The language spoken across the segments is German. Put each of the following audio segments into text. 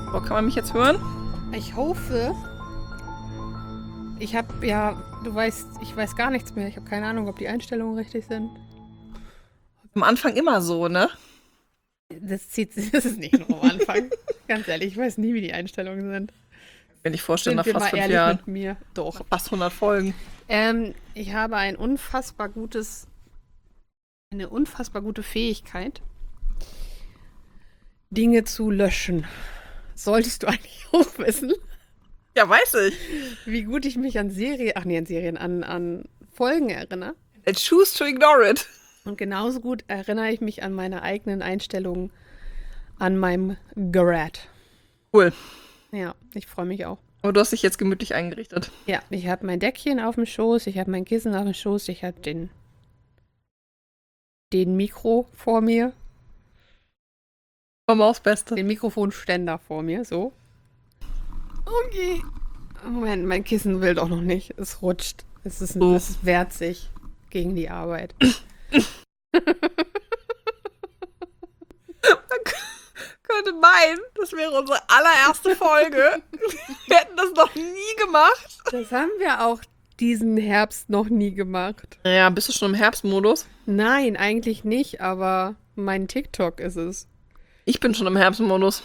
So, kann man mich jetzt hören? Ich hoffe. Ich weiß gar nichts mehr. Ich habe keine Ahnung, ob die Einstellungen richtig sind. Am Anfang immer so, ne? Das ist nicht nur am Anfang. Ganz ehrlich, ich weiß nie, wie die Einstellungen sind. Wenn ich vorstelle, nach Sind wir fast mal 5 ehrlich Jahren. mit mir? Doch. Fast 100 Folgen. Ich habe eine unfassbar gute Fähigkeit, Dinge zu löschen. Solltest du eigentlich auch wissen, Ja, weiß ich. wie gut ich mich an Folgen erinnere. And choose to ignore it. Und genauso gut erinnere ich mich an meine eigenen Einstellungen an meinem Gerät. Cool. Ja, ich freue mich auch. Aber du hast dich jetzt gemütlich eingerichtet. Ja, ich habe mein Deckchen auf dem Schoß, ich habe mein Kissen auf dem Schoß, ich habe den Mikro vor mir, Vom Mausbeste. den Mikrofonständer vor mir, so. Okay. Moment, mein Kissen will doch noch nicht. Es rutscht. Es wehrt sich gegen die Arbeit. Könnte meinen, das wäre unsere allererste Folge. Wir hätten das noch nie gemacht. Das haben wir auch diesen Herbst noch nie gemacht. Ja, bist du schon im Herbstmodus? Nein, eigentlich nicht, aber mein TikTok ist es. Ich bin schon im Herbstmodus.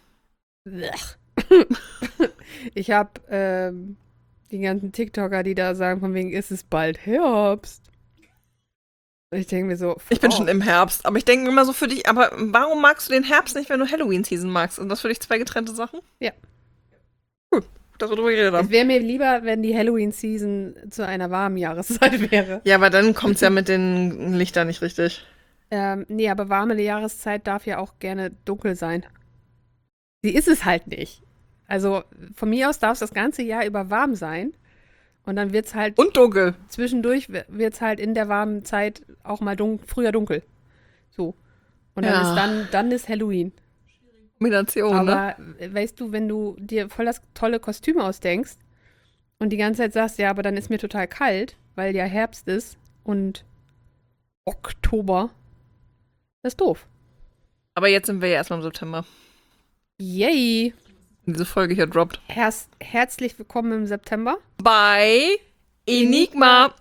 Ich habe die ganzen TikToker, die da sagen, von wegen, ist es bald Herbst? Und ich denke mir so, Ich bin schon im Herbst. Aber ich denke mir immer so für dich, aber warum magst du den Herbst nicht, wenn du Halloween-Season magst? Sind das für dich zwei getrennte Sachen? Ja. Cool, dass wir drüber geredet haben. Es wäre mir lieber, wenn die Halloween-Season zu einer warmen Jahreszeit wäre. Ja, aber dann kommt es ja mit den Lichtern nicht richtig. Nee, aber warme Jahreszeit darf ja auch gerne dunkel sein. Sie ist es halt nicht. Also von mir aus darf es das ganze Jahr über warm sein. Und dann wird es halt Und dunkel. zwischendurch wird es halt in der warmen Zeit auch mal früher dunkel. So. Und dann ist Halloween. Kombination, ne? Aber weißt du, wenn du dir voll das tolle Kostüm ausdenkst und die ganze Zeit sagst, ja, aber dann ist mir total kalt, weil ja Herbst ist und Oktober, das ist doof. Aber jetzt sind wir ja erstmal im September. Yay! Diese Folge hier droppt. Herzlich willkommen im September. Bei Enigma.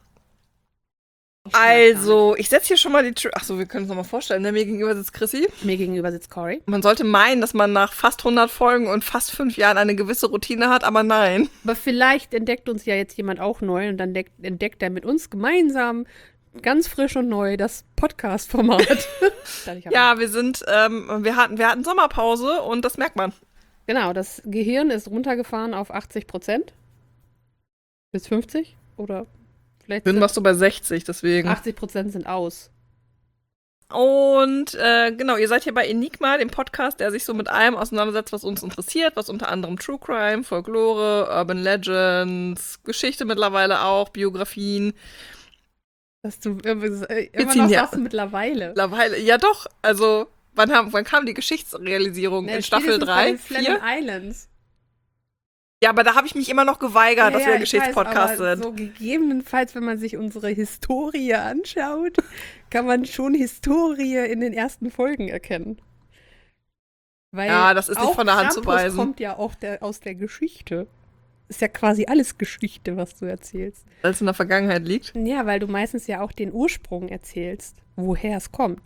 Also, ich setze hier schon mal die Achso, wir können es nochmal vorstellen. Ne? Mir gegenüber sitzt Chrissy. Mir gegenüber sitzt Cory. Man sollte meinen, dass man nach fast 100 Folgen und fast 5 Jahren eine gewisse Routine hat, aber nein. Aber vielleicht entdeckt uns ja jetzt jemand auch neu und dann entdeckt er mit uns gemeinsam ganz frisch und neu das Podcast-Format. Ja, wir hatten Sommerpause und das merkt man. Genau, das Gehirn ist runtergefahren auf 80%. Bis 50 oder vielleicht Dann warst du bei 60, deswegen. 80% sind aus. Und genau, ihr seid hier bei Enigma, dem Podcast, der sich so mit allem auseinandersetzt, was uns interessiert, was unter anderem True Crime, Folklore, Urban Legends, Geschichte mittlerweile auch, Biografien. Dass du immer ziehen noch hier- sagst mittlerweile. Mittlerweile, ja doch, also wann kam die Geschichtsrealisierung? In Staffel 3, 4? Islands. Ja, aber da habe ich mich immer noch geweigert, dass wir ein Geschichtspodcast aber sind. so gegebenenfalls, wenn man sich unsere Historie anschaut, kann man schon Historie in den ersten Folgen erkennen. Weil Ja, das ist nicht auch von der Hand zu Krampus weisen. kommt ja auch aus der Geschichte. Ist ja quasi alles Geschichte, was du erzählst. Weil es in der Vergangenheit liegt. Ja, weil du meistens ja auch den Ursprung erzählst, woher es kommt.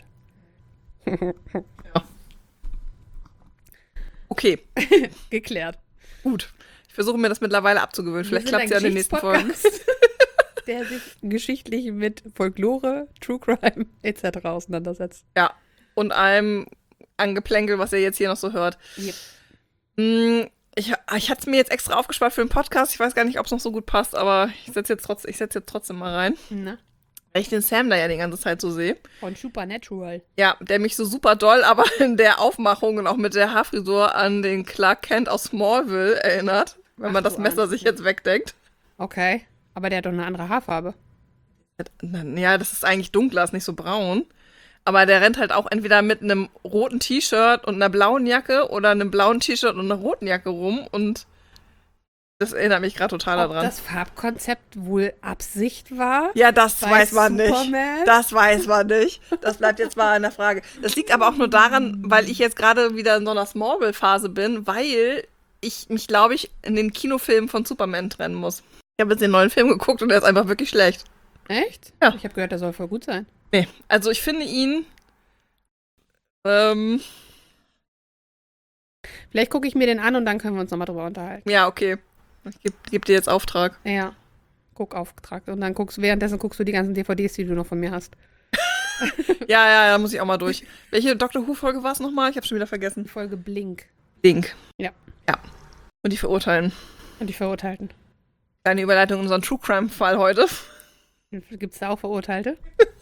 Okay, Geklärt. gut. Ich versuche mir das mittlerweile abzugewöhnen. Vielleicht klappt es ja in den nächsten Folgen. Der sich geschichtlich mit Folklore, True Crime etc. auseinandersetzt. Ja, und allem Angeplänkel, was ihr jetzt hier noch so hört. Yep. Ich hatte es mir jetzt extra aufgespart für den Podcast. Ich weiß gar nicht, ob es noch so gut passt, aber ich setze jetzt trotzdem mal rein. Na, Weil ich den Sam da ja die ganze Zeit so sehe. von Supernatural. Ja, der mich so super doll, aber in der Aufmachung und auch mit der Haarfrisur an den Clark Kent aus Smallville erinnert. Wenn man Ach, das du Messer Arsch. sich jetzt wegdenkt. Okay. Aber der hat doch eine andere Haarfarbe. Ja, das ist eigentlich dunkler, ist nicht so braun. Aber der rennt halt auch entweder mit einem roten T-Shirt und einer blauen Jacke oder einem blauen T-Shirt und einer roten Jacke rum und Das erinnert mich gerade total Ob daran. das Farbkonzept wohl Absicht war? Ja, das bei weiß man Superman? nicht. Das weiß man nicht. Das bleibt jetzt mal in der Frage. Das liegt aber auch nur daran, weil ich jetzt gerade wieder in so einer Smallville-Phase bin, weil ich mich, glaube ich, in den Kinofilmen von Superman trennen muss. Ich habe jetzt den neuen Film geguckt und der ist einfach wirklich schlecht. Echt? Ja. Ich habe gehört, der soll voll gut sein. Nee, also ich finde ihn. Vielleicht gucke ich mir den an und dann können wir uns nochmal drüber unterhalten. Ja, okay. Ich geb dir jetzt Auftrag. Ja. Guck Auftrag. Und dann währenddessen guckst du die ganzen DVDs, die du noch von mir hast. Ja, da muss ich auch mal durch. Welche Doctor Who-Folge war es nochmal? Ich habe schon wieder vergessen. Die Folge Blink. Link. Ja. Ja. Und die verurteilen. Und die Verurteilten. Kleine Überleitung in unseren True Crime-Fall heute. Gibt es da auch Verurteilte?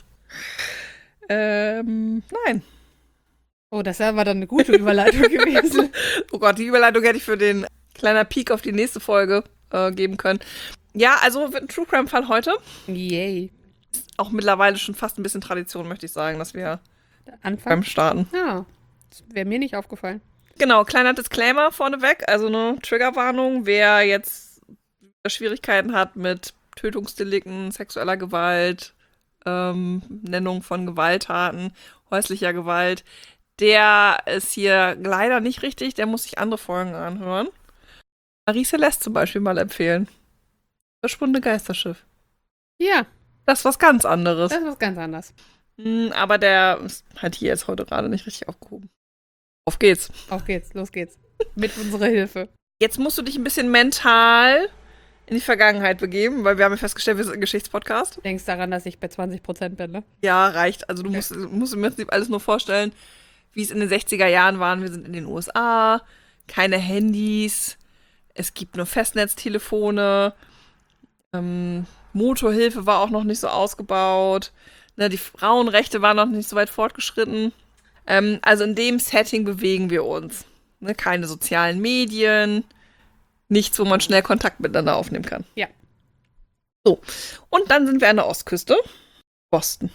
Nein. Oh, das war dann eine gute Überleitung gewesen. Oh Gott, die Überleitung hätte ich für den kleiner Peak auf die nächste Folge geben können. Ja, also wird ein True Crime-Fall heute. Yay. Auch mittlerweile schon fast ein bisschen Tradition, möchte ich sagen, dass wir Anfang? beim Starten. Ja. Das wäre mir nicht aufgefallen. Genau, kleiner Disclaimer vorneweg, also eine Triggerwarnung, wer jetzt Schwierigkeiten hat mit Tötungsdelikten, sexueller Gewalt, Nennung von Gewalttaten, häuslicher Gewalt, der ist hier leider nicht richtig, der muss sich andere Folgen anhören. Marie Celeste zum Beispiel mal empfehlen. Das Verschwundene Geisterschiff. Ja, Das ist was ganz anderes. das ist was ganz anderes. Aber der hat hier jetzt heute gerade nicht richtig aufgehoben. Auf geht's. Auf geht's, los geht's. Mit unserer Hilfe. Jetzt musst du dich ein bisschen mental in die Vergangenheit begeben, weil wir haben ja festgestellt, wir sind ein Geschichtspodcast. Denkst daran, dass ich bei 20% bin, ne? Ja, reicht. Also du musst im Prinzip alles nur vorstellen, wie es in den 60er Jahren waren. Wir sind in den USA, keine Handys, es gibt nur Festnetztelefone, Motorhilfe war auch noch nicht so ausgebaut, ne, die Frauenrechte waren noch nicht so weit fortgeschritten. Also in dem Setting bewegen wir uns. Ne, keine sozialen Medien, nichts, wo man schnell Kontakt miteinander aufnehmen kann. Ja. So, und dann sind wir an der Ostküste, Boston.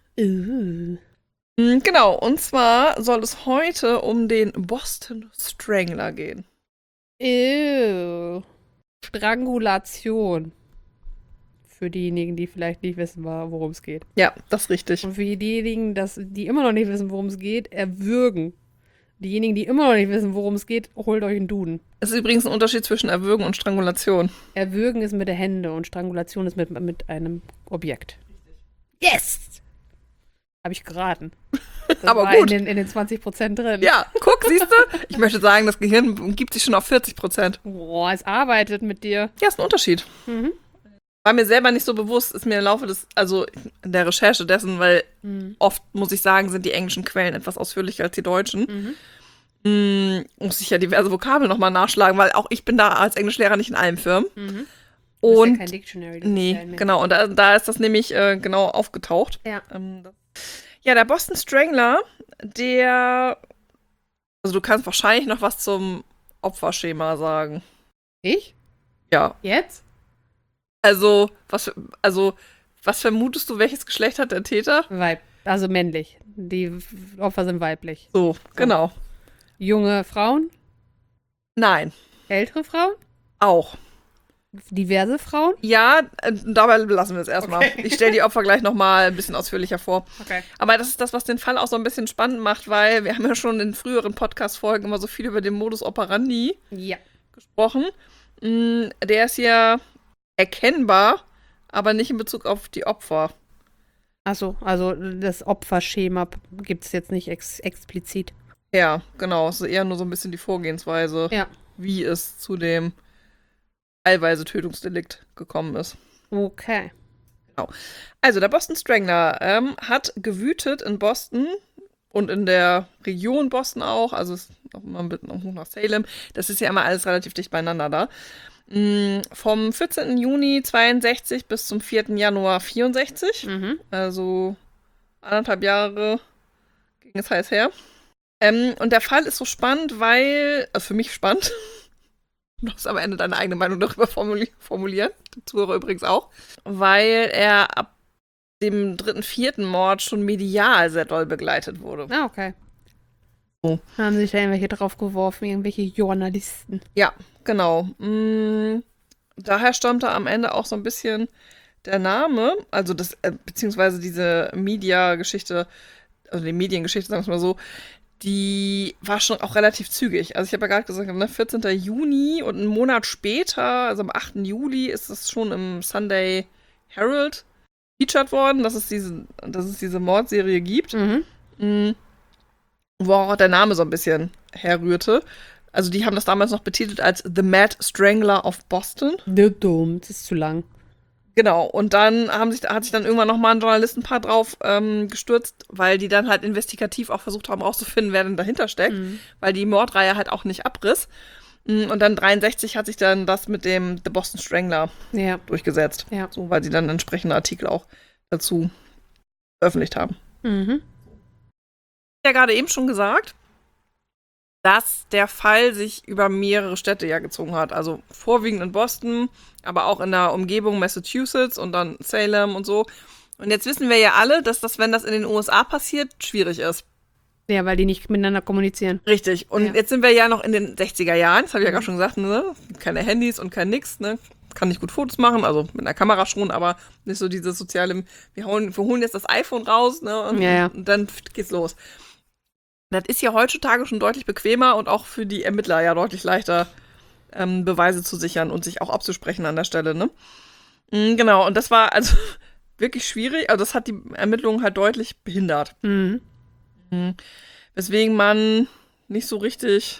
Genau, und zwar soll es heute um den Boston Strangler gehen. Ew. Strangulation. Für diejenigen, die vielleicht nicht wissen, worum es geht. Ja, das ist richtig. Und für diejenigen, die immer noch nicht wissen, worum es geht, erwürgen. Diejenigen, die immer noch nicht wissen, worum es geht, holt euch einen Duden. Es ist übrigens ein Unterschied zwischen Erwürgen und Strangulation. Erwürgen ist mit der Hände und Strangulation ist mit einem Objekt. Yes! Habe ich geraten. Das Aber war gut. In den 20% drin. Ja, guck, siehst du? Ich möchte sagen, das Gehirn gibt sich schon auf 40%. Boah, es arbeitet mit dir. Ja, ist ein Unterschied. Mhm. War mir selber nicht so bewusst, ist mir im Laufe der Recherche dessen, weil oft, muss ich sagen, sind die englischen Quellen etwas ausführlicher als die deutschen. Muss ich ja diverse Vokabeln nochmal nachschlagen, weil auch ich bin da als Englischlehrer nicht in allem firm. Mhm. Und Ja kein Dictionary. das ist ja nee, ein- genau. Und da ist das nämlich genau aufgetaucht. Ja. Ja, der Boston Strangler, also du kannst wahrscheinlich noch was zum Opferschema sagen. Ich? Ja. Jetzt? Also was vermutest du, welches Geschlecht hat der Täter? Also männlich. Die Opfer sind weiblich. So, genau. Junge Frauen? Nein, Ältere Frauen? auch. Diverse Frauen? Ja, dabei belassen wir es erstmal. Okay. Ich stelle die Opfer gleich nochmal ein bisschen ausführlicher vor. Okay. Aber das ist das, was den Fall auch so ein bisschen spannend macht, weil wir haben ja schon in früheren Podcast-Folgen immer so viel über den Modus operandi Ja. gesprochen. Der ist ja erkennbar, aber nicht in Bezug auf die Opfer. Achso, also das Opferschema gibt es jetzt nicht explizit. Ja, genau. Es ist eher nur so ein bisschen die Vorgehensweise, Ja. wie es zu dem teilweise Tötungsdelikt gekommen ist. Okay. Also, der Boston Strangler hat gewütet in Boston und in der Region Boston auch. Also, es ist noch mal ein bisschen hoch nach Salem. Das ist ja immer alles relativ dicht beieinander da. Vom 14. Juni 62 bis zum 4. Januar 64. Mhm. Also 1,5 Jahre ging es heiß her. Und der Fall ist so spannend, weil, also für mich spannend, du darfst am Ende deine eigene Meinung darüber formulieren, die Zuhörer übrigens auch, weil er ab dem 3., 4. Mord schon medial sehr doll begleitet wurde. Ah, okay. So. Haben sich da irgendwelche draufgeworfen, irgendwelche Journalisten. Ja, genau. daher stammte am Ende auch so ein bisschen der Name, also das, beziehungsweise diese Media-Geschichte, also die Mediengeschichte, sagen wir es mal so, die war schon auch relativ zügig. Also ich habe ja gerade gesagt, ne, 14. Juni und einen Monat später, also am 8. Juli, ist das schon im Sunday Herald featured worden, dass es diese Mordserie gibt. Wo auch der Name so ein bisschen herrührte. Also die haben das damals noch betitelt als The Mad Strangler of Boston. Dumm, das ist zu lang. Genau, und dann hat sich dann irgendwann nochmal ein Journalistenpaar drauf gestürzt, weil die dann halt investigativ auch versucht haben, rauszufinden, wer denn dahinter steckt, weil die Mordreihe halt auch nicht abriss. Und dann 63 hat sich dann das mit dem The Boston Strangler durchgesetzt. Ja. So, weil sie dann entsprechende Artikel auch dazu veröffentlicht haben. Mhm. Ja, gerade eben schon gesagt, dass der Fall sich über mehrere Städte ja gezogen hat. Also vorwiegend in Boston, aber auch in der Umgebung Massachusetts und dann Salem und so. Und jetzt wissen wir ja alle, dass das, wenn das in den USA passiert, schwierig ist. Ja, weil die nicht miteinander kommunizieren. Richtig. Und jetzt sind wir ja noch in den 60er Jahren, das habe ich ja gerade schon gesagt, ne? Keine Handys und kein nix, ne? Kann nicht gut Fotos machen, also mit einer Kamera schon, aber nicht so dieses soziale, wir holen jetzt das iPhone raus, ne? Und dann geht's los. Das ist ja heutzutage schon deutlich bequemer und auch für die Ermittler ja deutlich leichter, Beweise zu sichern und sich auch abzusprechen an der Stelle, ne? Genau, und das war also wirklich schwierig. Also das hat die Ermittlungen halt deutlich behindert. Weswegen man nicht so richtig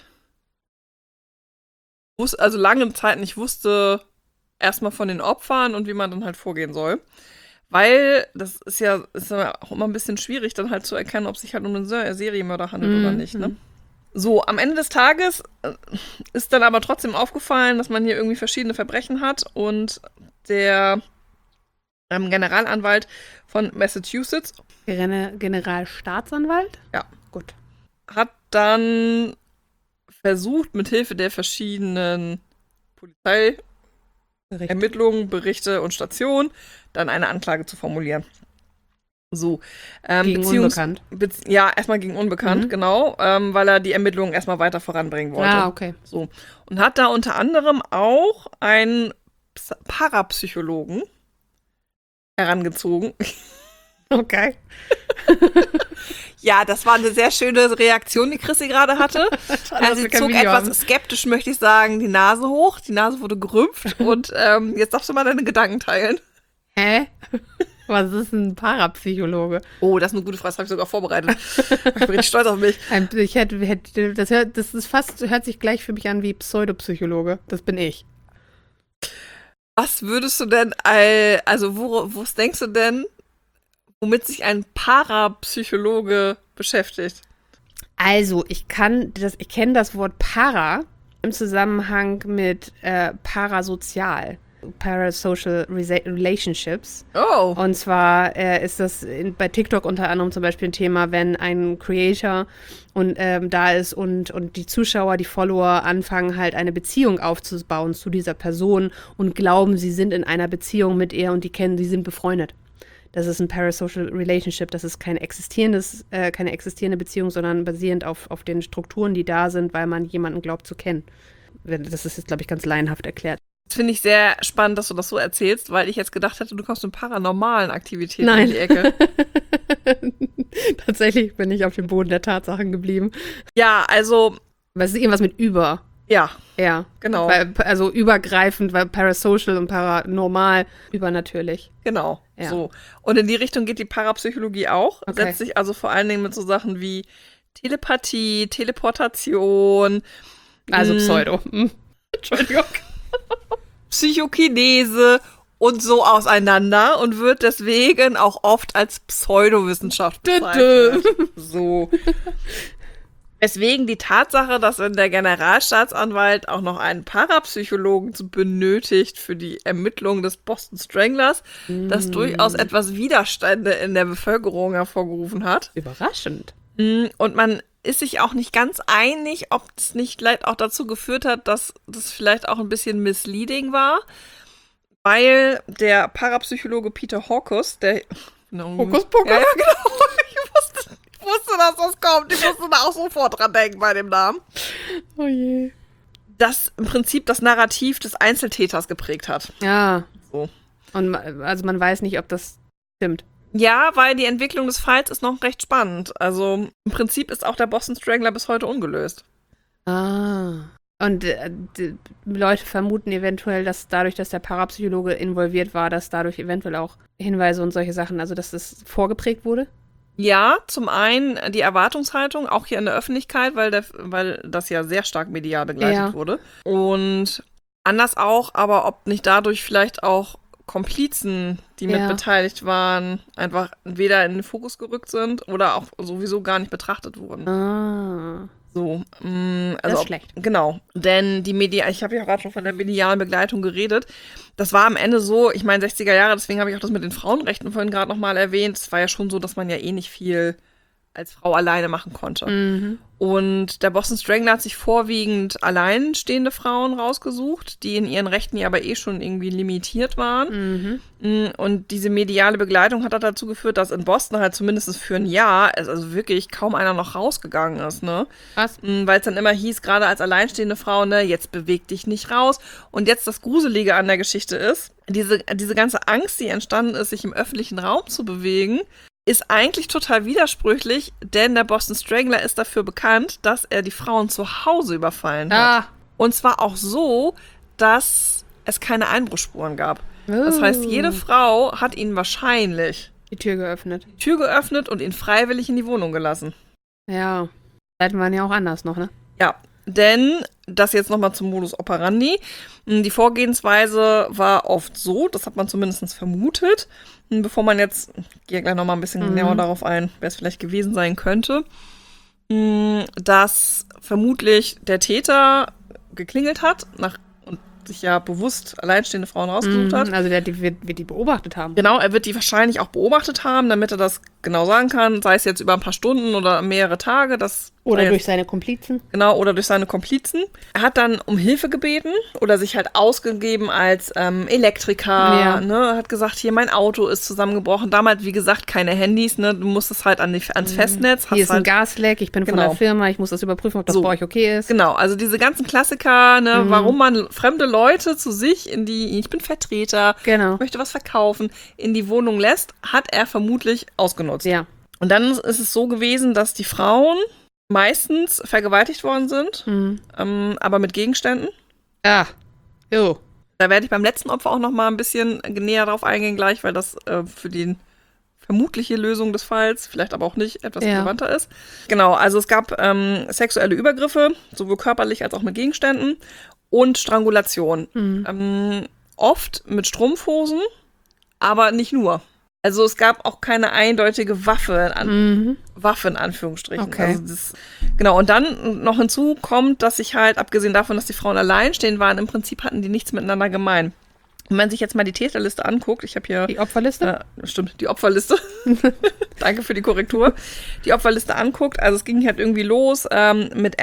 also lange Zeit nicht wusste, erstmal von den Opfern und wie man dann halt vorgehen soll. Weil das ist ja auch immer ein bisschen schwierig, dann halt zu erkennen, ob sich halt um einen Serienmörder handelt oder nicht, ne? So, am Ende des Tages ist dann aber trotzdem aufgefallen, dass man hier irgendwie verschiedene Verbrechen hat und der Generalanwalt von Massachusetts Generalstaatsanwalt? Ja. Gut. Hat dann versucht, mithilfe der verschiedenen Polizeiermittlungen, Berichte und Stationen dann eine Anklage zu formulieren. So. Gegen Unbekannt? Ja, erstmal gegen Unbekannt, genau, weil er die Ermittlungen erstmal weiter voranbringen wollte. Ah, okay. So. Und hat da unter anderem auch einen Parapsychologen herangezogen. Okay. Ja, das war eine sehr schöne Reaktion, die Chrissy gerade hatte. Also sie zog etwas skeptisch, möchte ich sagen, die Nase hoch. Die Nase wurde gerümpft. Und jetzt darfst du mal deine Gedanken teilen. Hä? Was ist ein Parapsychologe? Oh, das ist eine gute Frage, das habe ich sogar vorbereitet. Ich bin richtig stolz auf mich. Hört sich gleich für mich an wie Pseudopsychologe. Das bin ich. Was würdest du denn, was denkst du denn, womit sich ein Parapsychologe beschäftigt? Also, ich kenne das Wort Para im Zusammenhang mit parasozial. Parasocial Relationships. Oh. Und zwar ist das bei TikTok unter anderem zum Beispiel ein Thema, wenn ein Creator da ist und die Zuschauer, die Follower anfangen halt eine Beziehung aufzubauen zu dieser Person und glauben, sie sind in einer Beziehung mit ihr und sie sind befreundet. Das ist ein Parasocial Relationship, das ist keine existierende Beziehung, sondern basierend auf den Strukturen, die da sind, weil man jemanden glaubt zu kennen. Das ist jetzt, glaube ich, ganz laienhaft erklärt. Das finde ich sehr spannend, dass du das so erzählst, weil ich jetzt gedacht hätte, du kommst mit paranormalen Aktivitäten in die Ecke. Tatsächlich bin ich auf dem Boden der Tatsachen geblieben. Ja, also. Was ist irgendwas mit über? Ja. Ja. Genau. Also übergreifend, weil parasocial und paranormal übernatürlich. Genau. Ja. So. Und in die Richtung geht die Parapsychologie auch. Okay. Setzt sich also vor allen Dingen mit so Sachen wie Telepathie, Teleportation. Also Pseudo. Entschuldigung. Psychokinese und so auseinander und wird deswegen auch oft als Pseudowissenschaft bezeichnet. So. Deswegen die Tatsache, dass der Generalstaatsanwalt auch noch einen Parapsychologen benötigt für die Ermittlung des Boston Stranglers, das durchaus etwas Widerstände in der Bevölkerung hervorgerufen hat. Überraschend. Und man ist sich auch nicht ganz einig, ob es nicht vielleicht auch dazu geführt hat, dass das vielleicht auch ein bisschen misleading war, weil der Parapsychologe Peter Hawkes, der Hokuspokus? Ja, genau. Ich wusste, dass das kommt. Ich musste da auch sofort dran denken bei dem Namen. Oh je. das im Prinzip das Narrativ des Einzeltäters geprägt hat. Ja. So. Und also man weiß nicht, ob das stimmt. Ja, weil die Entwicklung des Falls ist noch recht spannend. Also im Prinzip ist auch der Boston Strangler bis heute ungelöst. Ah. Und die Leute vermuten eventuell, dass dadurch, dass der Parapsychologe involviert war, dass dadurch eventuell auch Hinweise und solche Sachen, also dass das vorgeprägt wurde? Ja, zum einen die Erwartungshaltung, auch hier in der Öffentlichkeit, weil das ja sehr stark medial begleitet wurde. Und anders auch, aber ob nicht dadurch vielleicht auch Komplizen, die mit beteiligt waren, einfach weder in den Fokus gerückt sind oder auch sowieso gar nicht betrachtet wurden. Ah. So, also das ist schlecht. Genau, denn ich habe ja gerade schon von der medialen Begleitung geredet. Das war am Ende so, ich meine 60er Jahre, deswegen habe ich auch das mit den Frauenrechten vorhin gerade nochmal erwähnt. Es war ja schon so, dass man ja eh nicht viel als Frau alleine machen konnte. Mhm. Und der Boston Strangler hat sich vorwiegend alleinstehende Frauen rausgesucht, die in ihren Rechten ja aber eh schon irgendwie limitiert waren. Mhm. Und diese mediale Begleitung hat dazu geführt, dass in Boston halt zumindest für ein Jahr, also wirklich kaum einer noch rausgegangen ist, ne? Was? Weil es dann immer hieß, gerade als alleinstehende Frau, ne, jetzt beweg dich nicht raus. Und jetzt das Gruselige an der Geschichte ist, diese ganze Angst, die entstanden ist, sich im öffentlichen Raum zu bewegen, ist eigentlich total widersprüchlich, denn der Boston Strangler ist dafür bekannt, dass er die Frauen zu Hause überfallen hat. Und zwar auch so, dass es keine Einbruchsspuren gab. Das heißt, jede Frau hat ihn wahrscheinlich die Tür geöffnet und ihn freiwillig in die Wohnung gelassen. Ja, Zeiten waren ja auch anders noch, ne? Ja, denn das jetzt nochmal zum Modus operandi. Die Vorgehensweise war oft so, das hat man zumindest vermutet, bevor man jetzt, ich gehe gleich nochmal ein bisschen genauer darauf ein, wer es vielleicht gewesen sein könnte, dass vermutlich der Täter geklingelt hat und sich ja bewusst alleinstehende Frauen rausgesucht hat. Also der wird die beobachtet haben. Genau, er wird die wahrscheinlich auch beobachtet haben, damit er das genau sagen kann, sei es jetzt über ein paar Stunden oder mehrere Tage. Oder durch seine Komplizen. Genau, oder durch seine Komplizen. Er hat dann um Hilfe gebeten oder sich halt ausgegeben als Elektriker. Ja. Ne? Hat gesagt, hier, mein Auto ist zusammengebrochen. Damals, wie gesagt, keine Handys. Ne? Du musstest halt ans Festnetz. Hier ist ein Gasleck, ich bin von der Firma, ich muss das überprüfen, ob das bei euch okay ist. Genau, also diese ganzen Klassiker, ne? Warum man fremde Leute zu sich ich bin Vertreter, möchte was verkaufen, in die Wohnung lässt, hat er vermutlich ausgenutzt. Ja. Und dann ist es so gewesen, dass die Frauen meistens vergewaltigt worden sind, aber mit Gegenständen. Ah, jo. Da werde ich beim letzten Opfer auch noch mal ein bisschen näher drauf eingehen gleich, weil das für die vermutliche Lösung des Falls, vielleicht aber auch nicht, etwas relevanter ist. Genau, also es gab sexuelle Übergriffe, sowohl körperlich als auch mit Gegenständen und Strangulation. Oft mit Strumpfhosen, aber nicht nur. Also es gab auch keine eindeutige Waffe, Waffe in Anführungsstrichen. Okay. Also genau, und dann noch hinzu kommt, dass sich halt, abgesehen davon, dass die Frauen alleinstehend waren, im Prinzip hatten die nichts miteinander gemein. Und wenn man sich jetzt mal die Täterliste anguckt, ich habe hier... Die Opferliste? Stimmt, die Opferliste. Danke für die Korrektur. Die Opferliste anguckt, also es ging halt irgendwie los mit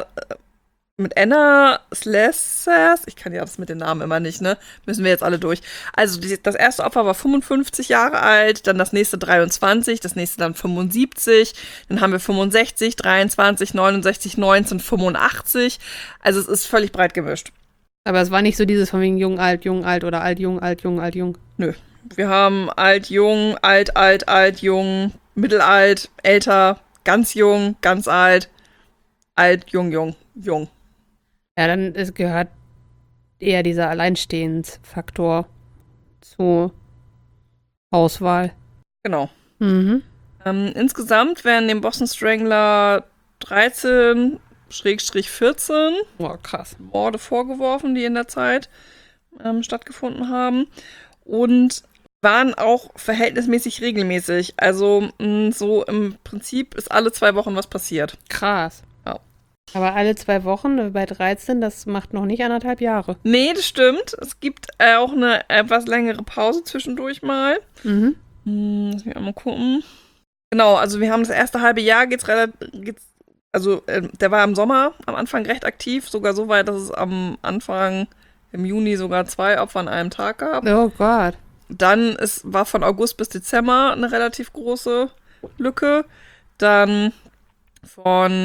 Anna Slessers, ich kann ja das mit den Namen immer nicht, ne? Müssen wir jetzt alle durch. Also das erste Opfer war 55 Jahre alt, dann das nächste 23, das nächste dann 75, dann haben wir 65, 23, 69, 19, 85. Also es ist völlig breit gemischt. Aber es war nicht so dieses von wegen jung, alt oder alt, jung, alt, jung, alt, jung. Nö. Wir haben alt, jung, alt, jung, mittelalt, älter, ganz jung, ganz alt, jung, jung, jung. Ja, dann gehört eher dieser Alleinstehensfaktor zur Auswahl. Genau. Insgesamt werden dem Boston Strangler 13/14 krass. Morde vorgeworfen, die in der Zeit stattgefunden haben. Und waren auch verhältnismäßig regelmäßig. Also so im Prinzip ist alle 2 Wochen was passiert. Krass. Ja. Aber alle 2 Wochen bei 13, das macht noch nicht 1,5 Jahre. Nee, das stimmt. Es gibt auch eine etwas längere Pause zwischendurch mal. Lass mich einmal gucken. Genau, also wir haben das erste halbe Jahr der war im Sommer am Anfang recht aktiv, sogar so weit, dass es am Anfang im Juni sogar 2 Opfer an einem Tag gab. Oh Gott. Dann war von August bis Dezember eine relativ große Lücke. Dann von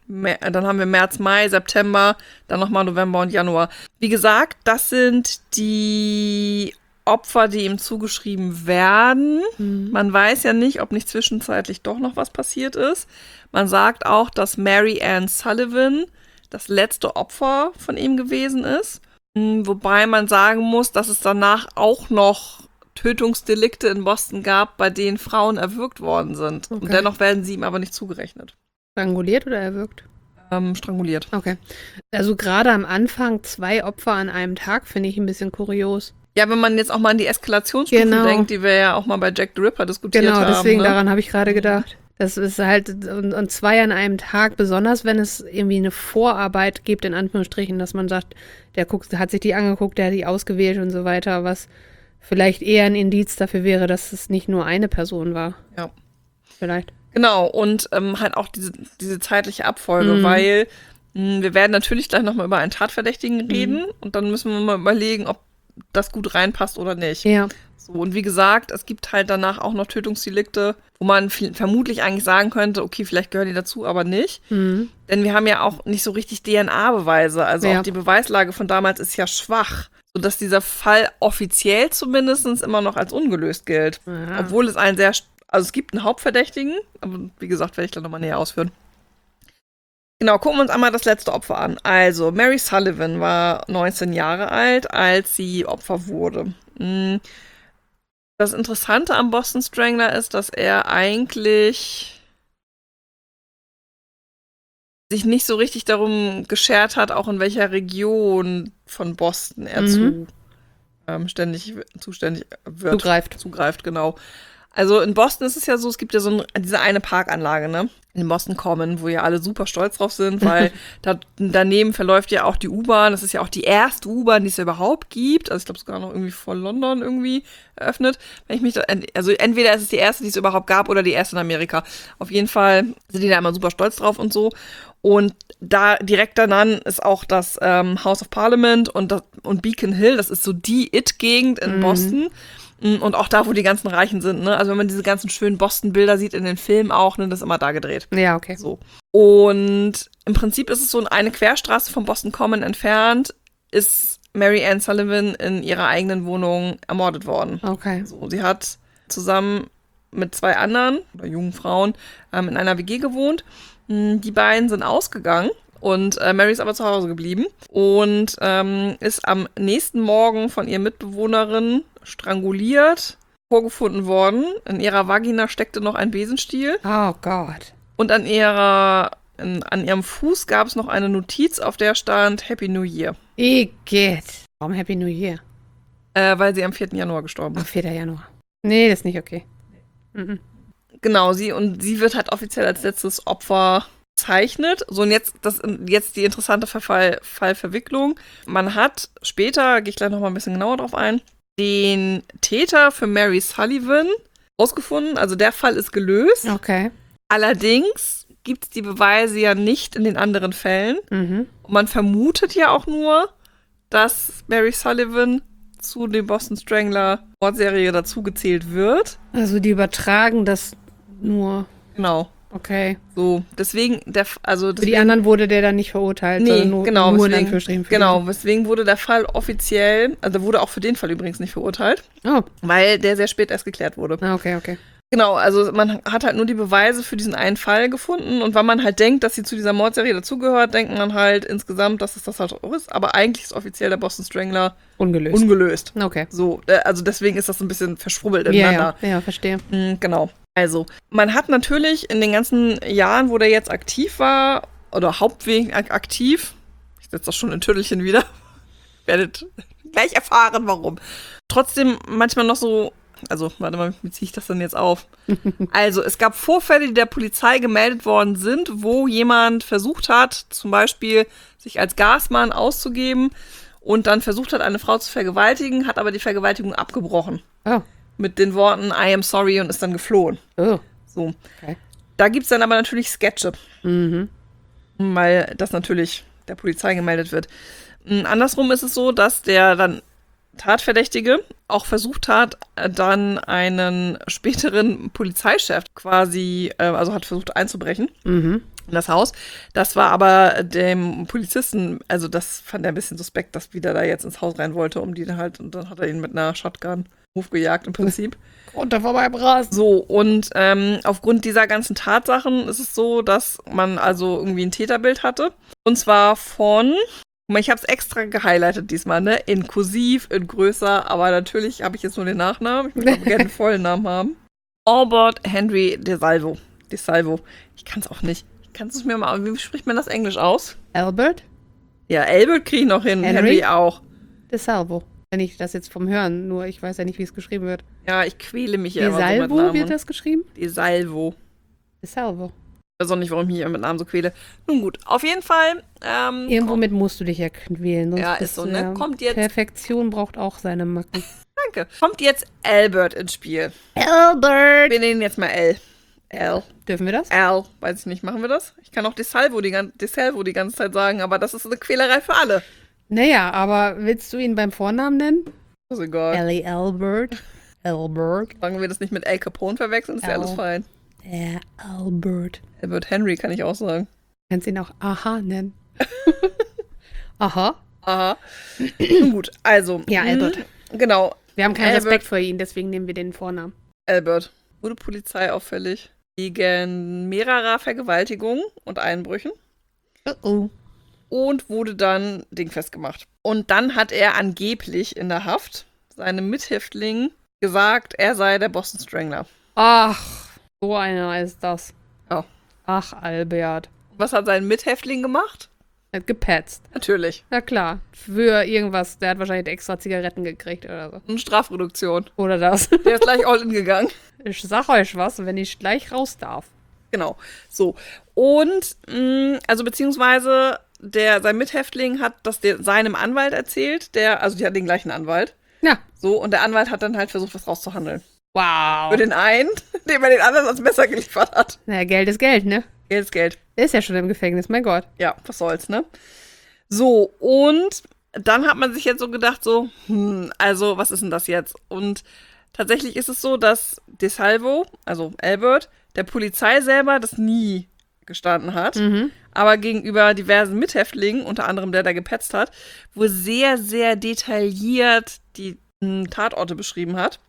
Dann haben wir März, Mai, September, dann nochmal November und Januar. Wie gesagt, das sind die Opfer, die ihm zugeschrieben werden. Man weiß ja nicht, ob nicht zwischenzeitlich doch noch was passiert ist. Man sagt auch, dass Mary Ann Sullivan das letzte Opfer von ihm gewesen ist. Wobei man sagen muss, dass es danach auch noch Tötungsdelikte in Boston gab, bei denen Frauen erwürgt worden sind. Okay. Und dennoch werden sie ihm aber nicht zugerechnet. Stranguliert oder erwürgt? Stranguliert. Okay. Also gerade am Anfang 2 Opfer an einem Tag finde ich ein bisschen kurios. Ja, wenn man jetzt auch mal an die Eskalationsstufen denkt, die wir ja auch mal bei Jack the Ripper diskutiert haben. Genau, deswegen ne? Daran habe ich gerade gedacht. Das ist halt, und 2 an einem Tag, besonders wenn es irgendwie eine Vorarbeit gibt, in Anführungsstrichen, dass man sagt, hat sich die angeguckt, der hat die ausgewählt und so weiter, was vielleicht eher ein Indiz dafür wäre, dass es nicht nur eine Person war. Ja. Vielleicht. Genau, und halt auch diese zeitliche Abfolge, weil wir werden natürlich gleich nochmal über einen Tatverdächtigen reden und dann müssen wir mal überlegen, ob das gut reinpasst oder nicht. Ja. So, und wie gesagt, es gibt halt danach auch noch Tötungsdelikte, wo man vermutlich eigentlich sagen könnte, okay, vielleicht gehören die dazu, aber nicht. Denn wir haben ja auch nicht so richtig DNA-Beweise. Also auch die Beweislage von damals ist ja schwach, sodass dieser Fall offiziell zumindest immer noch als ungelöst gilt. Aha. Obwohl es es gibt einen Hauptverdächtigen, aber wie gesagt, werde ich dann nochmal näher ausführen. Genau, gucken wir uns einmal das letzte Opfer an. Also, Mary Sullivan war 19 Jahre alt, als sie Opfer wurde. Das Interessante am Boston Strangler ist, dass er eigentlich sich nicht so richtig darum geschert hat, auch in welcher Region von Boston er zuständig wird. Zugreift, genau. Also in Boston ist es ja so, es gibt ja so diese eine Parkanlage, ne? In Boston Common, wo ja alle super stolz drauf sind, weil daneben verläuft ja auch die U-Bahn. Das ist ja auch die erste U-Bahn, die es ja überhaupt gibt. Also ich glaube sogar noch irgendwie vor London irgendwie eröffnet. Also entweder ist es die erste, die es überhaupt gab, oder die erste in Amerika. Auf jeden Fall sind die da immer super stolz drauf und so. Und da direkt daran ist auch das House of Parliament und Beacon Hill. Das ist so die It-Gegend in Boston. Und auch da, wo die ganzen Reichen sind, ne? Also wenn man diese ganzen schönen Boston-Bilder sieht in den Filmen auch, ne, das ist immer da gedreht. Ja, okay. So. Und im Prinzip ist es so eine Querstraße vom Boston Common entfernt, ist Mary Ann Sullivan in ihrer eigenen Wohnung ermordet worden. Okay. So, sie hat zusammen mit 2 anderen oder jungen Frauen in einer WG gewohnt. Die beiden sind ausgegangen. Und Mary ist aber zu Hause geblieben und ist am nächsten Morgen von ihrer Mitbewohnerin stranguliert vorgefunden worden. In ihrer Vagina steckte noch ein Besenstiel. Oh Gott. Und an ihrem Fuß gab es noch eine Notiz, auf der stand Happy New Year. Igitt. Warum Happy New Year? Weil sie am 4. Januar gestorben Am ist. 4. Januar. Nee, das ist nicht okay. Genau, sie wird halt offiziell als letztes Opfer bezeichnet. So, und jetzt die interessante Fallverwicklung. Man hat später, gehe ich gleich noch mal ein bisschen genauer drauf ein, den Täter für Mary Sullivan ausgefunden. Also der Fall ist gelöst. Okay. Allerdings gibt es die Beweise ja nicht in den anderen Fällen. Und man vermutet ja auch nur, dass Mary Sullivan zu dem Boston Strangler Mordserie dazugezählt wird. Also die übertragen das nur. Genau. Okay. So, deswegen, Für die anderen wurde der dann nicht verurteilt, nee, sondern nur in Anführungsstrichen. Weswegen wurde der Fall offiziell, also wurde auch für den Fall übrigens nicht verurteilt, Oh, weil der sehr spät erst geklärt wurde. okay. Genau, also man hat halt nur die Beweise für diesen einen Fall gefunden und weil man halt denkt, dass sie zu dieser Mordserie dazugehört, denkt man halt insgesamt, dass es das halt auch ist, aber eigentlich ist offiziell der Boston Strangler ungelöst. Okay. So, also deswegen ist das ein bisschen verschwurbelt ineinander. Ja, verstehe. Genau. Also, man hat natürlich in den ganzen Jahren, wo der jetzt aktiv war, oder hauptsächlich aktiv, ich setze das schon in Tüttelchen wieder, werdet gleich erfahren, warum. Trotzdem manchmal noch so, also, warte mal, wie ziehe ich das denn jetzt auf? Also, es gab Vorfälle, die der Polizei gemeldet worden sind, wo jemand versucht hat, zum Beispiel sich als Gasmann auszugeben und dann versucht hat, eine Frau zu vergewaltigen, hat aber die Vergewaltigung abgebrochen. Oh. Mit den Worten, I am sorry, und ist dann geflohen. Oh. So. Okay. Da gibt es dann aber natürlich Sketche. Weil das natürlich der Polizei gemeldet wird. Andersrum ist es so, dass der dann Tatverdächtige auch versucht hat, dann einen späteren Polizeichef quasi, also hat versucht einzubrechen. in das Haus. Das war aber dem Polizisten, also das fand er ein bisschen suspekt, dass wieder da jetzt ins Haus rein wollte, um die dann halt, und dann hat er ihn mit einer Shotgun hochgejagt im Prinzip. Runter von meinem Rasen. So, und aufgrund dieser ganzen Tatsachen ist es so, dass man also irgendwie ein Täterbild hatte. Und zwar von, ich habe es extra gehighlightet diesmal, ne? In kursiv, in größer, aber natürlich habe ich jetzt nur den Nachnamen. Ich möchte aber gerne den vollen Namen haben. Albert Henry DeSalvo. Ich kann es auch nicht. Kannst du es mir mal, wie spricht man das Englisch aus? Albert Ja, Albert kriege ich noch hin, Henry auch. DeSalvo. Wenn ich das jetzt vom Hören, nur ich weiß ja nicht, wie es geschrieben wird. Ja, ich quäle mich ja immer so mit DeSalvo Namen. wird das geschrieben? DeSalvo. DeSalvo. Ich weiß auch nicht, warum ich mich hier mit Namen so quäle. Nun gut, auf jeden Fall. Irgendwo mit musst du dich ja quälen. Sonst Ja, ist bist so, du ne? Kommt jetzt. Perfektion braucht auch seine Macken. Danke. Kommt jetzt Albert ins Spiel. Albert! Wir nennen jetzt mal L. Dürfen wir das? L. Weiß ich nicht, machen wir das? Ich kann auch DeSalvo die ganze Zeit sagen, aber das ist eine Quälerei für alle. Naja, aber willst du ihn beim Vornamen nennen? Ist egal. Ellie Albert. Albert. Solange wir das nicht mit Al Capone verwechseln, ist ja alles fein. Albert. Albert Henry kann ich auch sagen. Kannst ihn auch Aha nennen. Aha. Aha. Nun gut, also. Ja, Albert. Genau. Wir haben keinen Albert. Respekt vor ihm, deswegen nehmen wir den Vornamen. Albert. Wurde Polizei auffällig wegen mehrerer Vergewaltigungen und Einbrüchen. Oh. Und wurde dann dingfest gemacht. Und dann hat er angeblich in der Haft seinem Mithäftling gesagt, er sei der Boston Strangler. Ach, so einer ist das. Ja. Ach, Albert. Was hat sein Mithäftling gemacht? Er hat gepetzt. Natürlich. Na klar. Für irgendwas. Der hat wahrscheinlich extra Zigaretten gekriegt oder so. Eine Strafreduktion. Oder das. Der ist gleich all in gegangen. Ich sag euch was, wenn ich gleich raus darf. Genau. So. Und, also beziehungsweise sein Mithäftling hat das seinem Anwalt erzählt, die hat den gleichen Anwalt. Ja. So, und der Anwalt hat dann halt versucht, was rauszuhandeln. Wow. Für den einen, dem er den anderen ans Messer geliefert hat. Naja, Geld ist Geld, ne? Geld ist Geld. Der ist ja schon im Gefängnis, mein Gott. Ja, was soll's, ne? So, und dann hat man sich jetzt so gedacht, so, also, was ist denn das jetzt? Und tatsächlich ist es so, dass DeSalvo, also Albert, der Polizei selber das nie gestanden hat, aber gegenüber diversen Mithäftlingen, unter anderem der gepetzt hat, wohl sehr, sehr detailliert die Tatorte beschrieben hat.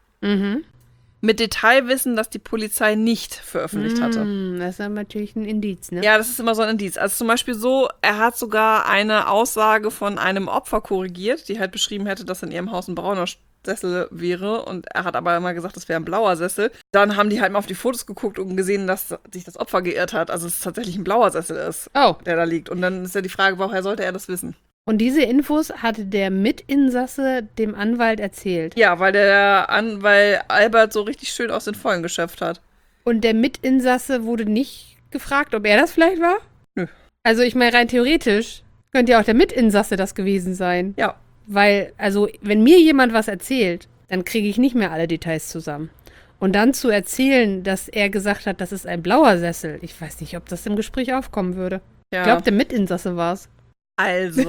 Mit Detailwissen, das die Polizei nicht veröffentlicht hatte. Das ist aber natürlich ein Indiz, ne? Ja, das ist immer so ein Indiz. Also zum Beispiel so, er hat sogar eine Aussage von einem Opfer korrigiert, die halt beschrieben hätte, dass in ihrem Haus ein brauner Sessel wäre. Und er hat aber immer gesagt, das wäre ein blauer Sessel. Dann haben die halt mal auf die Fotos geguckt und gesehen, dass sich das Opfer geirrt hat. Also es tatsächlich ein blauer Sessel ist, der da liegt. Und dann ist ja die Frage, woher sollte er das wissen? Und diese Infos hatte der Mitinsasse dem Anwalt erzählt. Ja, weil Albert so richtig schön aus den Vollen geschöpft hat. Und der Mitinsasse wurde nicht gefragt, ob er das vielleicht war? Nö. Also ich meine, rein theoretisch könnte ja auch der Mitinsasse das gewesen sein. Ja. Weil, also, wenn mir jemand was erzählt, dann kriege ich nicht mehr alle Details zusammen. Und dann zu erzählen, dass er gesagt hat, das ist ein blauer Sessel, ich weiß nicht, ob das im Gespräch aufkommen würde. Ja. Ich glaube, der Mitinsasse war es. Also.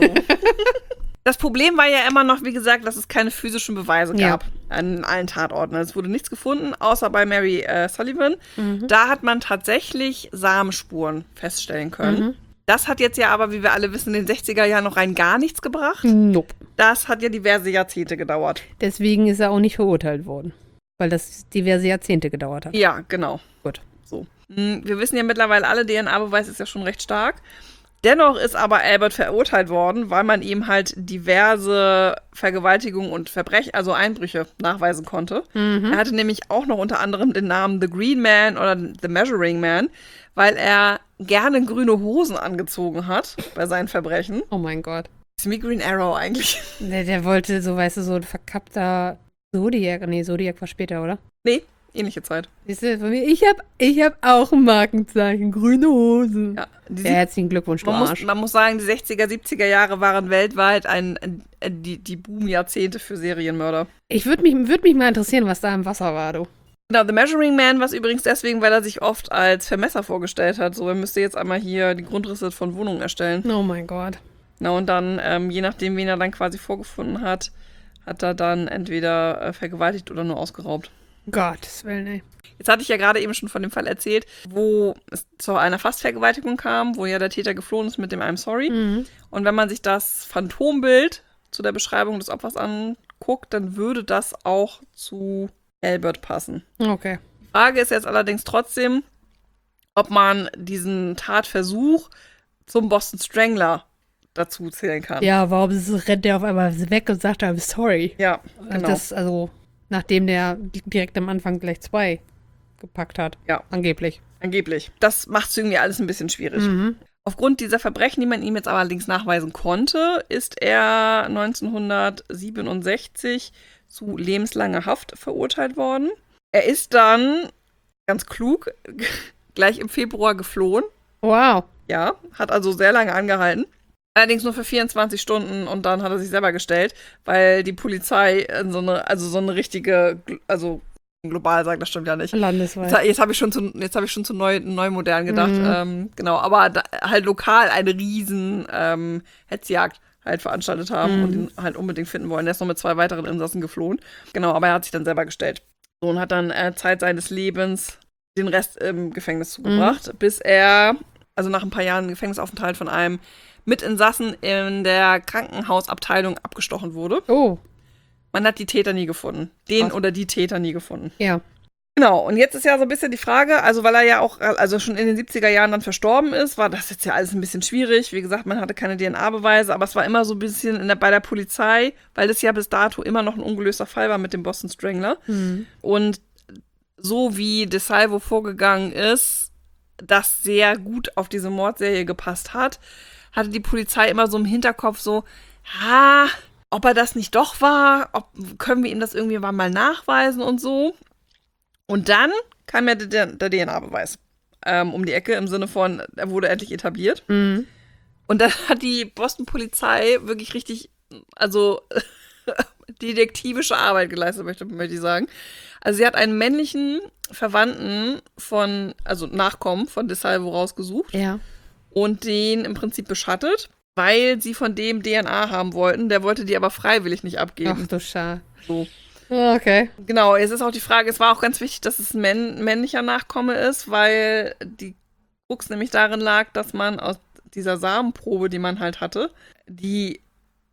Das Problem war ja immer noch, wie gesagt, dass es keine physischen Beweise gab an allen Tatorten. Es wurde nichts gefunden, außer bei Mary Sullivan. Da hat man tatsächlich Samenspuren feststellen können. Das hat jetzt ja aber, wie wir alle wissen, in den 60er Jahren noch rein gar nichts gebracht. Nope. Das hat ja diverse Jahrzehnte gedauert. Deswegen ist er auch nicht verurteilt worden. Weil das diverse Jahrzehnte gedauert hat. Ja, genau. Gut. So. Wir wissen ja mittlerweile alle, DNA-Beweis ist ja schon recht stark. Dennoch ist aber Albert verurteilt worden, weil man ihm halt diverse Vergewaltigungen und Verbrechen, also Einbrüche, nachweisen konnte. Er hatte nämlich auch noch unter anderem den Namen The Green Man oder The Measuring Man, weil er gerne grüne Hosen angezogen hat bei seinen Verbrechen. Oh mein Gott. Das ist wie Green Arrow eigentlich. Der wollte so, weißt du, so ein verkappter Zodiac. Nee, Zodiac war später, oder? Nee, ähnliche Zeit. Siehst du, von mir, ich hab auch ein Markenzeichen, grüne Hose. Ja, ja, herzlichen Glückwunsch, du Arsch. Man muss sagen, die 60er, 70er Jahre waren weltweit die Boom-Jahrzehnte für Serienmörder. Ich würd mich mal interessieren, was da im Wasser war, du. Genau, The Measuring Man, was übrigens deswegen, weil er sich oft als Vermesser vorgestellt hat. So, er müsste jetzt einmal hier die Grundrisse von Wohnungen erstellen. Oh mein Gott. Na, und dann, je nachdem, wen er dann quasi vorgefunden hat, hat er dann entweder vergewaltigt oder nur ausgeraubt. Gottes Willen, ey. Jetzt hatte ich ja gerade eben schon von dem Fall erzählt, wo es zu einer Fastvergewaltigung kam, wo ja der Täter geflohen ist mit dem I'm sorry. Mhm. Und wenn man sich das Phantombild zu der Beschreibung des Opfers anguckt, dann würde das auch zu Albert passen. Okay. Die Frage ist jetzt allerdings trotzdem, ob man diesen Tatversuch zum Boston Strangler dazu zählen kann. Ja, warum rennt der auf einmal weg und sagt, I'm sorry? Ja, genau. Also, nachdem der direkt am Anfang gleich 2 gepackt hat. Ja. Angeblich. Angeblich. Das macht es irgendwie alles ein bisschen schwierig. Mhm. Aufgrund dieser Verbrechen, die man ihm jetzt allerdings nachweisen konnte, ist er 1967 zu lebenslanger Haft verurteilt worden. Er ist dann, ganz klug, gleich im Februar geflohen. Wow. Ja, hat also sehr lange angehalten. Allerdings nur für 24 Stunden und dann hat er sich selber gestellt, weil die Polizei in so eine richtige, also global sagen, das stimmt ja nicht. Landesweit. Jetzt habe ich schon zu neumodern gedacht. Genau, aber halt lokal eine riesen Hetzjagd halt veranstaltet haben und ihn halt unbedingt finden wollen. Er ist noch mit 2 weiteren Insassen geflohen. Genau, aber er hat sich dann selber gestellt. So, und hat dann Zeit seines Lebens den Rest im Gefängnis zugebracht, bis er, also nach ein paar Jahren Gefängnisaufenthalt von einem Mitinsassen in der Krankenhausabteilung abgestochen wurde. Oh. Man hat die Täter nie gefunden. Den Krass. oder die Täter nie gefunden. Ja. Genau, und jetzt ist ja so ein bisschen die Frage, also weil er ja auch, also schon in den 70er Jahren dann verstorben ist, war das jetzt ja alles ein bisschen schwierig. Wie gesagt, man hatte keine DNA-Beweise, aber es war immer so ein bisschen bei der Polizei, weil das ja bis dato immer noch ein ungelöster Fall war mit dem Boston Strangler. Und so wie DeSalvo vorgegangen ist, das sehr gut auf diese Mordserie gepasst hat, hatte die Polizei immer so im Hinterkopf so, ob er das nicht doch war, können wir ihm das irgendwie mal nachweisen und so. Und dann kam ja der DNA-Beweis um die Ecke im Sinne von, er wurde endlich etabliert. Und dann hat die Boston-Polizei wirklich richtig, also detektivische Arbeit geleistet, möchte ich sagen. Also sie hat einen männlichen Verwandten Nachkommen von DeSalvo rausgesucht und den im Prinzip beschattet, weil sie von dem DNA haben wollten. Der wollte die aber freiwillig nicht abgeben. Ach du Scheiße. So. Okay. Genau, jetzt ist auch die Frage, es war auch ganz wichtig, dass es ein männlicher Nachkomme ist, weil die Krux nämlich darin lag, dass man aus dieser Samenprobe, die man halt hatte, die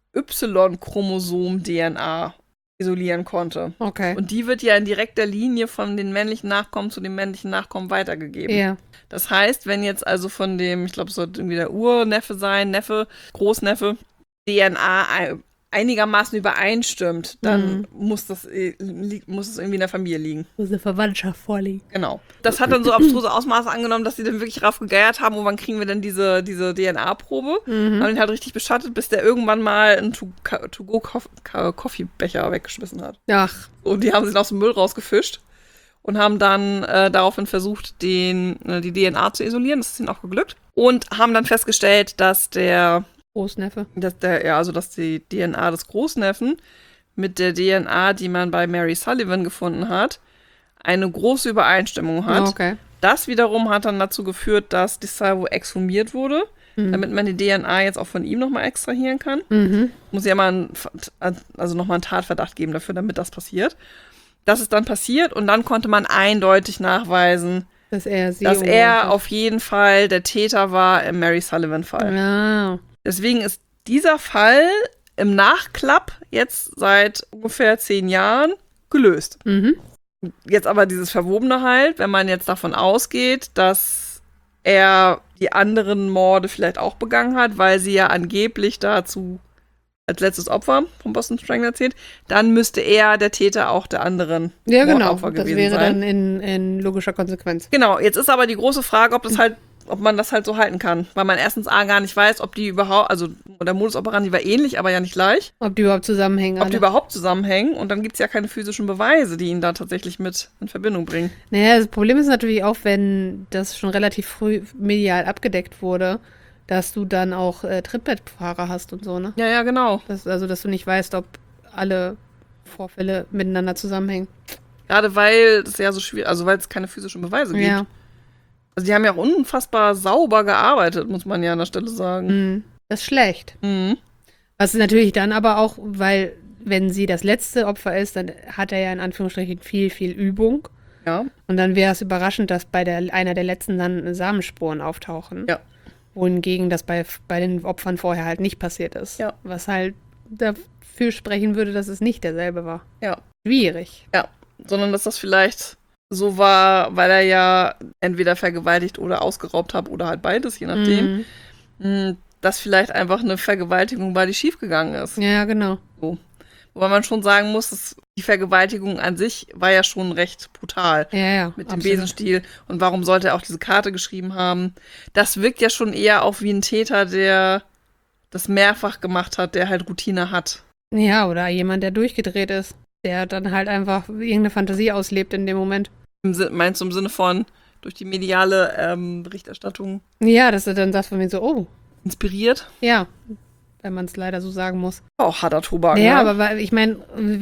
Y-Chromosom-DNA isolieren konnte. Okay. Und die wird ja in direkter Linie von den männlichen Nachkommen zu den männlichen Nachkommen weitergegeben. Ja. Das heißt, wenn jetzt also von dem, ich glaube, es sollte irgendwie der Urneffe sein, Neffe, Großneffe, DNA einigermaßen übereinstimmt, dann muss es irgendwie in der Familie liegen. Muss eine Verwandtschaft vorliegen. Genau. Das hat dann so abstruse Ausmaße angenommen, dass sie dann wirklich raufgegeiert haben, wann kriegen wir denn diese DNA-Probe? Haben ihn halt richtig beschattet, bis der irgendwann mal einen To-Go-Coffeebecher weggeschmissen hat. Ach. Und die haben sie aus dem Müll rausgefischt und haben dann daraufhin versucht, die DNA zu isolieren. Das ist ihnen auch geglückt. Und haben dann festgestellt, dass Großneffe. dass die DNA des Großneffen mit der DNA, die man bei Mary Sullivan gefunden hat, eine große Übereinstimmung hat. Okay. Das wiederum hat dann dazu geführt, dass DeSalvo exhumiert wurde, damit man die DNA jetzt auch von ihm nochmal extrahieren kann. Muss ja mal nochmal einen Tatverdacht geben dafür, damit das passiert. Das ist dann passiert und dann konnte man eindeutig nachweisen, dass er auf jeden Fall der Täter war im Mary Sullivan-Fall. Ja. Deswegen ist dieser Fall im Nachklapp jetzt seit ungefähr 10 Jahren gelöst. Jetzt aber dieses Verwobene halt, wenn man jetzt davon ausgeht, dass er die anderen Morde vielleicht auch begangen hat, weil sie ja angeblich dazu als letztes Opfer vom Boston Strangler zählt, dann müsste er der Täter auch der anderen Mordopfer gewesen sein. Das wäre dann in logischer Konsequenz. Genau, jetzt ist aber die große Frage, ob man das halt so halten kann. Weil man erstens gar nicht weiß, ob die überhaupt, also der Modus operandi war ähnlich, aber ja nicht gleich. Ob die überhaupt zusammenhängen. Ob die überhaupt zusammenhängen und dann gibt es ja keine physischen Beweise, die ihn da tatsächlich mit in Verbindung bringen. Naja, das Problem ist natürlich auch, wenn das schon relativ früh medial abgedeckt wurde, dass du dann auch Trittbettfahrer hast und so, ne? Ja, genau. Dass du nicht weißt, ob alle Vorfälle miteinander zusammenhängen. Gerade weil es ja so schwierig, also weil es keine physischen Beweise gibt. Ja. Also die haben ja auch unfassbar sauber gearbeitet, muss man ja an der Stelle sagen. Das ist schlecht. Was natürlich dann aber auch, weil wenn sie das letzte Opfer ist, dann hat er ja in Anführungsstrichen viel, viel Übung. Ja. Und dann wäre es überraschend, dass bei einer der letzten dann Samensporen auftauchen. Ja. Wohingegen das bei den Opfern vorher halt nicht passiert ist. Ja. Was halt dafür sprechen würde, dass es nicht derselbe war. Ja. Schwierig. Ja. Sondern dass das vielleicht so war, weil er ja entweder vergewaltigt oder ausgeraubt hat oder halt beides, je nachdem. Dass vielleicht einfach eine Vergewaltigung war, die schiefgegangen ist. Ja, genau. So. Wobei man schon sagen muss, dass die Vergewaltigung an sich war ja schon recht brutal. Ja, Mit dem absolut. Besenstiel. Und warum sollte er auch diese Karte geschrieben haben? Das wirkt ja schon eher auch wie ein Täter, der das mehrfach gemacht hat, der halt Routine hat. Ja, oder jemand, der durchgedreht ist. Der dann halt einfach irgendeine Fantasie auslebt in dem Moment. Meinst du im Sinne von durch die mediale Berichterstattung Ja, dass er dann sagt von mir so, oh, inspiriert? ja, wenn man es leider so sagen muss. Auch harter Tobak, Ja, ne? aber ich meine,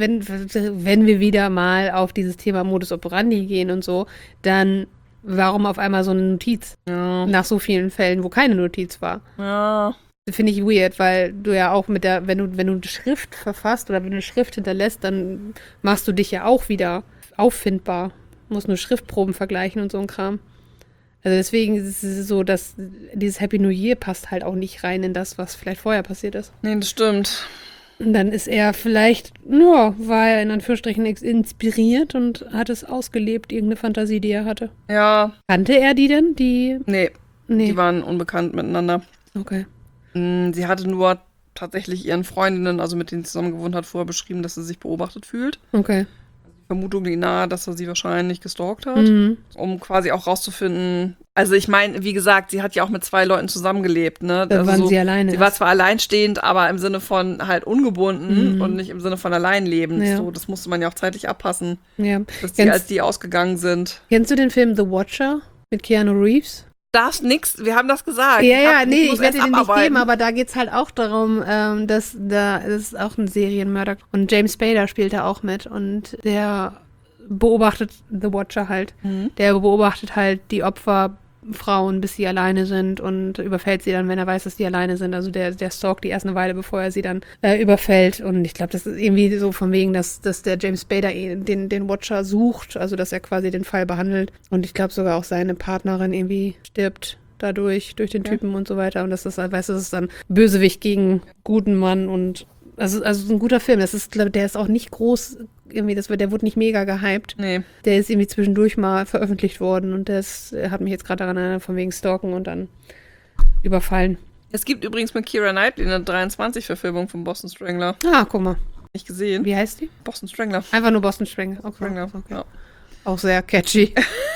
wenn wir wieder mal auf dieses Thema Modus operandi gehen und so, dann warum auf einmal so eine Notiz Ja. nach so vielen Fällen, wo keine Notiz war? Ja. Finde ich weird, weil du ja auch wenn du eine Schrift verfasst oder wenn du eine Schrift hinterlässt, dann machst du dich ja auch wieder auffindbar. Musst nur Schriftproben vergleichen und so ein Kram. Also deswegen ist es so, dass dieses Happy New Year passt halt auch nicht rein in das, was vielleicht vorher passiert ist. Nee, das stimmt. Und dann ist er vielleicht, ja, war er in Anführungsstrichen inspiriert und hat es ausgelebt, irgendeine Fantasie, die er hatte. Ja. Kannte er die denn? Nee, Nee. die waren unbekannt miteinander. Okay. Sie hatte nur tatsächlich ihren Freundinnen, also mit denen sie zusammen gewohnt hat, vorher beschrieben, dass sie sich beobachtet fühlt. Okay. Die Vermutung liegt nahe, dass er sie wahrscheinlich gestalkt hat, Mhm. um quasi auch rauszufinden. Also ich meine, wie gesagt, sie hat ja auch mit 2 Leuten zusammengelebt, ne? Da Also waren so, sie alleine. sie war zwar alleinstehend, aber im Sinne von halt ungebunden Mhm. und nicht im Sinne von alleinlebend. Ja. So, das musste man ja auch zeitlich abpassen, Ja. dass die, als die ausgegangen sind. Kennst du den Film The Watcher mit Keanu Reeves? Darfst nix, wir haben das gesagt. Ich muss werde erst dir den nicht abarbeiten. geben, aber da geht es halt auch darum, dass das ist auch ein Serienmörder. Und James Spader spielt da auch mit. Und der beobachtet The Watcher halt. Mhm. Der beobachtet halt die Opferfrauen, bis sie alleine sind und überfällt sie dann, wenn er weiß, dass die alleine sind. Also der stalkt die erst eine Weile, bevor er sie dann überfällt. Und ich glaube, das ist irgendwie so von wegen, dass der James Spader den Watcher sucht, also dass er quasi den Fall behandelt. Und ich glaube sogar auch seine Partnerin irgendwie stirbt dadurch, durch den Typen und so weiter. Und das ist, weißt du, das ist dann Bösewicht gegen guten Mann und also ein guter Film. Das ist, der ist auch nicht groß, irgendwie, der wurde nicht mega gehypt. Nee. Der ist irgendwie zwischendurch mal veröffentlicht worden und hat mich jetzt gerade daran erinnert, von wegen Stalken und dann überfallen. Es gibt übrigens mit Keira Knightley eine 23-Verfilmung von Boston Strangler. Ah, guck mal. Nicht gesehen. Wie heißt die? Boston Strangler. Einfach nur Boston Strangler. Okay. Strangler. Okay. Ja. Auch sehr catchy.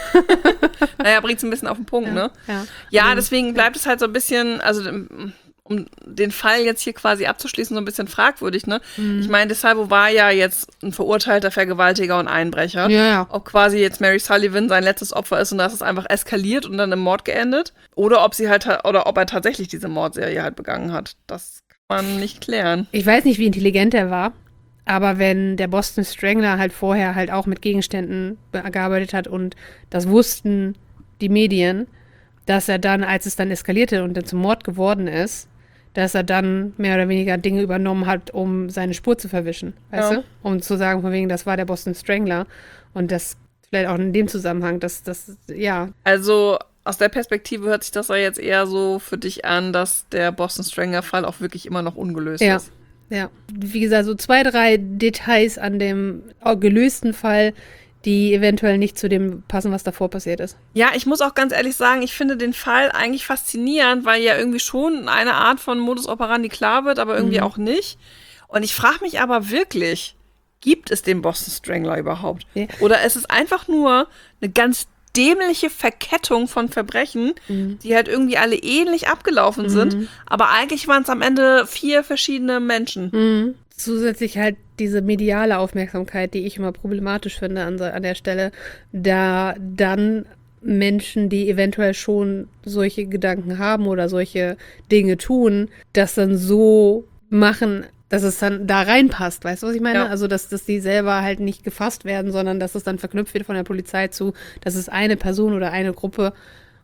Naja, bringt's ein bisschen auf den Punkt, ne? Ja. Ja, deswegen bleibt es halt so ein bisschen, also um den Fall jetzt hier quasi abzuschließen, so ein bisschen fragwürdig, ne? Mhm. Ich meine, DeSalvo war ja jetzt ein verurteilter Vergewaltiger und Einbrecher. Ja. Ob quasi jetzt Mary Sullivan sein letztes Opfer ist und das ist einfach eskaliert und dann im Mord geendet. Oder ob sie halt, oder ob er tatsächlich diese Mordserie halt begangen hat. Das kann man nicht klären. Ich weiß nicht, wie intelligent er war, aber wenn der Boston Strangler halt vorher halt auch mit Gegenständen gearbeitet hat und das wussten die Medien, dass er dann, als es dann eskalierte und dann zum Mord geworden ist, dass er dann mehr oder weniger Dinge übernommen hat, um seine Spur zu verwischen, weißt Ja. du? Um zu sagen, von wegen, das war der Boston Strangler. Und das vielleicht auch in dem Zusammenhang, ja. Also aus der Perspektive hört sich das ja jetzt eher so für dich an, dass der Boston Strangler-Fall auch wirklich immer noch ungelöst Ja. ist. Ja. Wie gesagt, so 2, 3 Details an dem gelösten Fall, die eventuell nicht zu dem passen, was davor passiert ist. Ja, ich muss auch ganz ehrlich sagen, ich finde den Fall eigentlich faszinierend, weil ja irgendwie schon eine Art von Modus operandi klar wird, aber irgendwie auch nicht. Und ich frage mich aber wirklich, gibt es den Boston Strangler überhaupt? Ja. Oder ist es einfach nur eine ganz dämliche Verkettung von Verbrechen, die halt irgendwie alle ähnlich abgelaufen sind, aber eigentlich waren es am Ende 4 verschiedene Menschen. Zusätzlich halt diese mediale Aufmerksamkeit, die ich immer problematisch finde an der Stelle, da dann Menschen, die eventuell schon solche Gedanken haben oder solche Dinge tun, das dann so machen, dass es dann da reinpasst. Weißt du, was ich meine? Ja. Also, dass die selber halt nicht gefasst werden, sondern dass es dann verknüpft wird von der Polizei zu, das ist eine Person oder eine Gruppe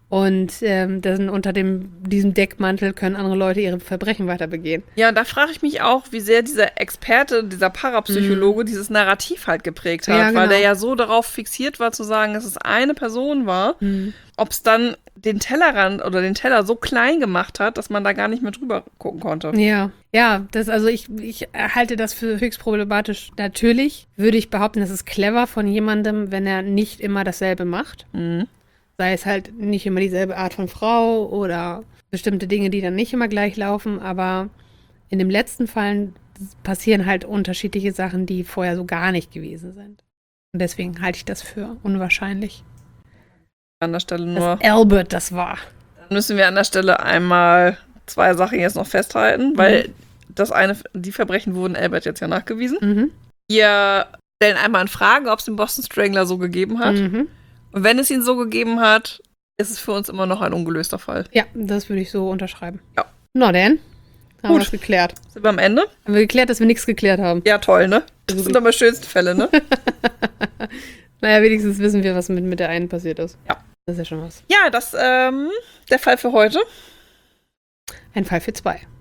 Und dann unter diesem Deckmantel können andere Leute ihre Verbrechen weiter begehen. Ja, da frage ich mich auch, wie sehr dieser Experte, dieser Parapsychologe dieses Narrativ halt geprägt hat. Ja, genau. Weil der ja so darauf fixiert war, zu sagen, dass es eine Person war. Ob es dann den Tellerrand oder den Teller so klein gemacht hat, dass man da gar nicht mehr drüber gucken konnte. Ja, also ich halte das für höchst problematisch. Natürlich würde ich behaupten, das ist clever von jemandem, wenn er nicht immer dasselbe macht. Sei es halt nicht immer dieselbe Art von Frau oder bestimmte Dinge, die dann nicht immer gleich laufen. Aber in dem letzten Fall passieren halt unterschiedliche Sachen, die vorher so gar nicht gewesen sind. Und deswegen halte ich das für unwahrscheinlich. An der Stelle nur. Dass Albert das war. Dann müssen wir an der Stelle einmal 2 Sachen jetzt noch festhalten, weil die Verbrechen wurden Albert jetzt ja nachgewiesen. Wir stellen einmal in Frage, ob es den Boston Strangler so gegeben hat. Und wenn es ihn so gegeben hat, ist es für uns immer noch ein ungelöster Fall. Ja, das würde ich so unterschreiben. Ja. Na denn, haben wir Gut. es geklärt. Sind wir am Ende? Haben wir geklärt, dass wir nichts geklärt haben. Ja, toll, ne? Das sind aber schönste Fälle, ne? Naja, wenigstens wissen wir, was mit der einen passiert ist. Ja. Das ist ja schon was. Ja, das der Fall für heute. Ein Fall für 2. Ich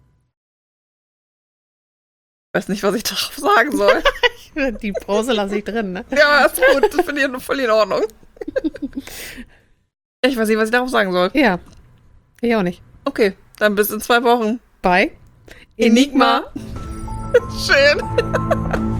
weiß nicht, was ich darauf sagen soll. Die Pause lasse ich drin, ne? Ja, ist gut. Das finde ich voll in Ordnung. Ich weiß nicht, was ich darauf sagen soll. Ja, ich auch nicht. Okay, dann bis in 2 Wochen. Bye. Enigma. Schön.